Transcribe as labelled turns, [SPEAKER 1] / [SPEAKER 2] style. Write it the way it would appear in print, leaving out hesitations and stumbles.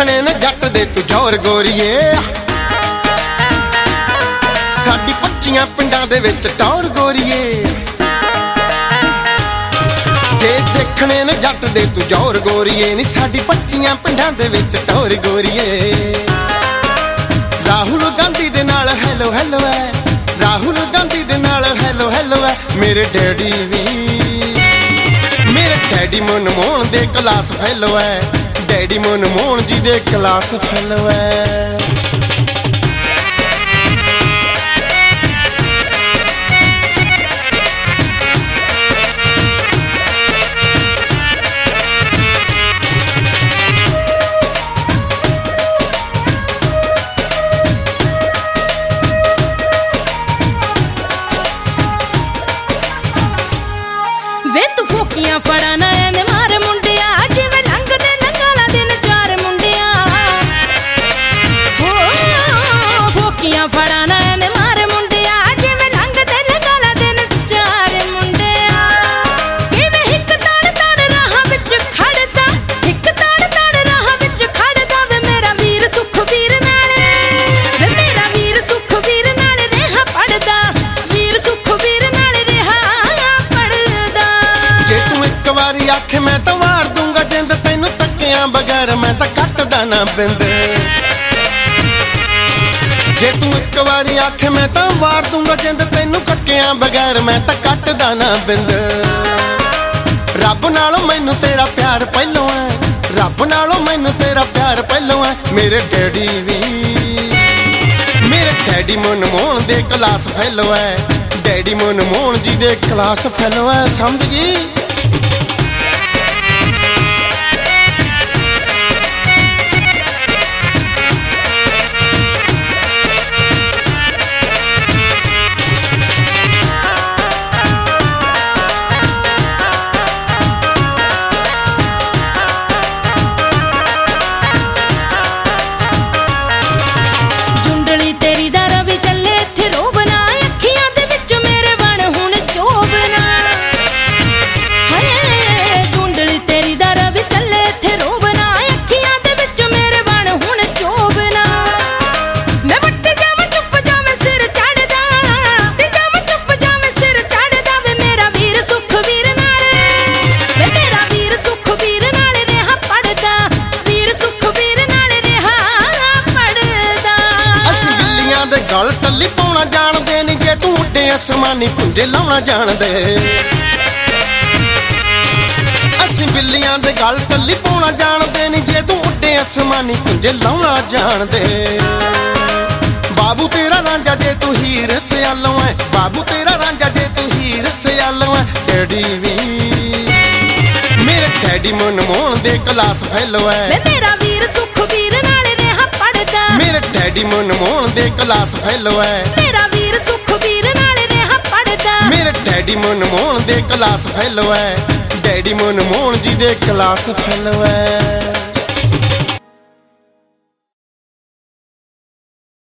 [SPEAKER 1] ਦੇਖਣੇ ਨੇ ਜੱਟ ਦੇ ਤੂੰ ਜ਼ੋਰ ਗੋਰੀਏ ਸਾਡੀ 25 ਪਿੰਡਾਂ ਦੇ ਵਿੱਚ ਟੌਰ ਗੋਰੀਏ ਜੇ ਦੇਖਣੇ ਨੇ ਜੱਟ ਦੇ ਤੂੰ ਜ਼ੋਰ ਗੋਰੀਏ ਨੀ ਸਾਡੀ 25 ਪਿੰਡਾਂ ਦੇ ਵਿੱਚ ਟੌਰ ਗੋਰੀਏ ਰਾਹੁਲ ਗਾਂਧੀ ਦੇ ਨਾਲ ਹੈਲੋ ਹੈਲੋ ਹੈ ਰਾਹੁਲ ਗਾਂਧੀ ਦੇ ਨਾਲ ਹੈਲੋ ਹੈਲੋ ਹੈ ਮੇਰੇ ਡੈਡੀ ਮਨਮੋਹਨ ਦੇ ਕਲਾਸ ਫੈਲੋ ਹੈ ਡੈਡੀ ਮਨਮੋਹਨ ਜੀ ਦੇ ਕਲਾਸ ਫੈਲੋ ਹੈ
[SPEAKER 2] ਵੇ ਤੂੰ ਫੋਕੀਆਂ ਫੜਾ ਨਾ ਐਵੇਂ ਮਾਰ ਮੁੰਡਿਆ ਜਿਵੇਂ ਰੰਗ ਦੇ ਨੰਗਾਲਾ ਦਿਨ ਚਾਰ ਮੁੰਡਿਆ ਹੋ ਫੋਕੀਆਂ ਫੜਾ ਨਾ ਐਵੇਂ ਮਾਰ ਮੁੰਡਿਆ ਜਿਵੇਂ ਰੰਗ ਦੇ ਨੰਗਾਲਾ ਦਿਨ ਚਾਰ ਮੁੰਡਿਆ ਕਿਵੇਂ ਹਿੱਕ ਤੜ ਤੜ ਰਾਹਾਂ ਵਿੱਚ ਖੜਦਾ ਹਿੱਕ ਤੜ ਤੜ ਰਾਹਾਂ ਵਿੱਚ ਖੜਦਾ ਵੇ ਮੇਰਾ ਵੀਰ ਸੁਖਵੀਰ ਨਾਲ ਵੇ ਮੇਰਾ ਵੀਰ ਸੁਖਵੀਰ ਨਾਲ ਰਿਹਾ ਪੜਦਾ ਵੀਰ ਸੁਖਵੀਰ ਨਾਲ ਰਿਹਾ ਪੜਦਾ
[SPEAKER 1] ਜੇ ਤੂੰ ਇੱਕ ਵਾਰੀ ਆਖੇ ਮੈਂ ਤਾਂ ਵਾਰ ਦੂੰਗਾ ਜਿੰਦ ਤੈਨੂੰ ਤੱਕਿਆਂ ਬਗੈਰ ਮੈਂ ਤਾਂ ਕੱਟਦਾ ਨਾ ਬਿੰਦ ਜੇ ਤੂੰ ਇੱਕ ਵਾਰੀ ਆਖੇ ਮੈਂ ਤਾਂ ਵਾਰ ਦੂੰਗਾ ਜਿੰਦ ਤੈਨੂੰ ਕੱਟਿਆਂ ਬਗੈਰ ਮੈਂ ਤਾਂ ਕੱਟਦਾ ਨਾ ਬਿੰਦ ਰੱਬ ਨਾਲੋਂ ਮੈਨੂੰ ਤੇਰਾ ਪਿਆਰ ਪਹਿਲੋਂ ਹੈ ਰੱਬ ਨਾਲੋਂ ਮੈਨੂੰ ਤੇਰਾ ਪਿਆਰ ਪਹਿਲੋਂ ਹੈ ਮੇਰੇ ਡੈਡੀ ਮਨਮੋਹਨ ਦੇ ਕਲਾਸ ਫੈਲੋ ਹੈ ਡੈਡੀ ਮਨਮੋਹਨ ਜੀ ਦੇ ਕਲਾਸ ਫੈਲੋ ਹੈ ਸਮਝ ਗਈ
[SPEAKER 2] ਜੁੰਡਲੀ ਤੇਰੀ ਦਾ ਰਵੀ ਚੱਲੇ ਇੱਥੇ ਰੋਬਨਾ ਅੱਖੀਆਂ ਦੇ ਵਿੱਚ ਮੇਰੇ ਬਣ ਹੁਣ ਚੋਬਨਾ ਹਾਏ ਜੁੰਡਲੀ ਤੇਰੀ ਦਾ ਰਵੀ ਚੱਲੇ ਇੱਥੇ ਰੋਬਨਾ ਅੱਖੀਆਂ ਦੇ ਵਿੱਚ ਮੇਰੇ ਬਣ ਹੁਣ ਚੋਬਨਾ ਮੈਂ ਵੱਟ ਜਾਵਾਂ ਚੁੱਪ ਜਾਵੇਂ ਸਿਰ ਚੜਦਾ ਤੇ ਜਾਵਾਂ ਚੁੱਪ ਜਾਵੇਂ ਸਿਰ ਚੜਦਾ ਵੇ ਮੇਰਾ ਵੀਰ ਸੁਖਵੀਰ ਨਾਲ ਵੇ ਮੇਰਾ ਵੀਰ ਸੁਖਵੀਰ ਨਾਲ ਰਿਹਾ ਪੜਦਾ ਵੀਰ ਸੁਖਵੀਰ ਨਾਲ ਰਿਹਾ ਪੜਦਾ
[SPEAKER 1] ਅਸੀਂ ਬਿੱਲੀਆਂ ਦੇ ਗਲ ਟੱਲੀ ਪਾਉਣਾ ਜਾਣਦੇ ਨਹੀਂ ਜੇ ਤੂੰ ਉੱਡੇ ਅਸਮਾਨੀ ਪੁੰਜੇ ਲਾਉਣਾ ਜਾਣਦੇ ਅਸੀਂ ਬਿੱਲੀਆਂ ਦੇ ਗਲ ਟੱਲੀ ਪਾਉਣਾ ਜਾਣਦੇ ਨਹੀਂ ਜੇ ਤੂੰ ਉੱਡੇ ਅਸਮਾਨੀ ਪੁੰਜੇ ਲਾਉਣਾ ਜਾਣਦੇ ਬਾਬੂ ਤੇਰਾ ਰਾਂਝਾ ਜੇ ਤੂੰ ਹੀਰ ਸਿਆਲੋਂ ਹੈ ਬਾਬੂ ਤੇਰਾ ਰਾਂਝਾ ਜੇ ਤੂੰ ਹੀਰ ਸਿਆਲੋਂ ਹੈ ਮੇਰੇ ਡੈਡੀ ਮਨਮੋਹਨ ਦੇ ਕਲਾਸ ਫੈਲੋ ਹੈ
[SPEAKER 2] ਵੇ ਮੇਰਾ ਵੀਰ ਸੁਖਵੀਰ ਨਾਲ ਰਿਹਾ ਪੜਦਾ
[SPEAKER 1] ਮੇਰੇ ਡੈਡੀ ਮਨਮੋਹਨ ਦੇ ਕਲਾਸ ਫੈਲੋ ਹੈ
[SPEAKER 2] ਮੇਰਾ ਵੀਰ ਸੁਖਵੀਰ ਨਾਲ ਰਿਹਾ ਪੜਦਾ
[SPEAKER 1] ਮੇਰੇ ਡੈਡੀ ਮਨਮੋਹਨ ਦੇ ਕਲਾਸ ਫੈਲੋ ਹੈ ਡੈਡੀ ਮਨਮੋਹਨ ਜੀ ਦੇ ਕਲਾਸ ਫੈਲੋ ਹੈ